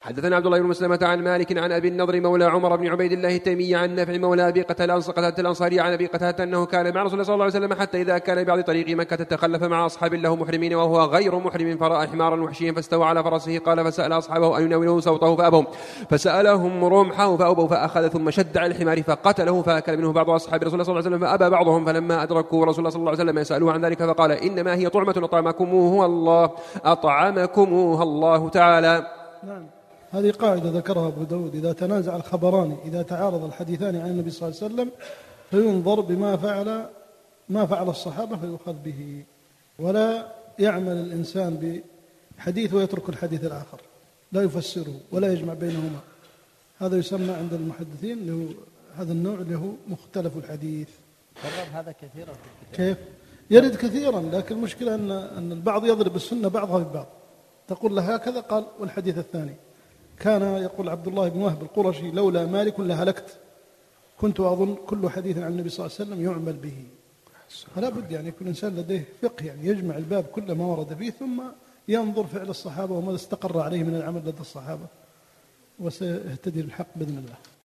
حدثنا عبد الله بن مسلمة عن مالك عن أبي النضر مولى عمر بن عبيد الله التيمي عن نافع مولى أبي قتادة الأنصاري عن أبي قتادة أنه كان مع رسول الله صلى الله عليه وسلم حتى إذا كان بعض طريق مكة تخلف مع أصحاب له محرمين وهو غير محرم فرأى حمارا وحشيا فاستوى على فرسه قال فسأل أصحابه أن يناولوه صوته فأبوا فسألهم رمحه فأبوا فأخذ ثم شد على الحمار فقتله فأكل منه بعض أصحاب رسول الله صلى الله عليه وسلم فأبى بعضهم فلما أدركوا رسول الله صلى الله عليه وسلم يسألوه عن ذلك فقال إنما هي طعمة أطعمكموها الله تعالى. نعم. هذه قاعدة ذكرها أبو داود: إذا تنازع الخبران إذا تعارض الحديثان عن النبي صلى الله عليه وسلم فينظر ما فعل الصحابة فيؤخذ به، ولا يعمل الإنسان بحديث ويترك الحديث الآخر، لا يفسره ولا يجمع بينهما. هذا يسمى عند المحدثين له هذا النوع اللي هو مختلف الحديث. هذا كثيرا كيف يرد كثيرا، لكن المشكلة أن البعض يضرب السنة بعضها ببعض، تقول له هكذا قال والحديث الثاني. كان يقول عبد الله بن وهب القرشي: لولا مالك لهلكت، كنت أظن كل حديث عن النبي صلى الله عليه وسلم يعمل به. فلا بد يعني يكون الإنسان لديه فقه، يعني يجمع الباب كل ما ورد فيه ثم ينظر فعل الصحابة وماذا استقر عليه من العمل لدى الصحابة، وسيهتدي الحق بإذن الله.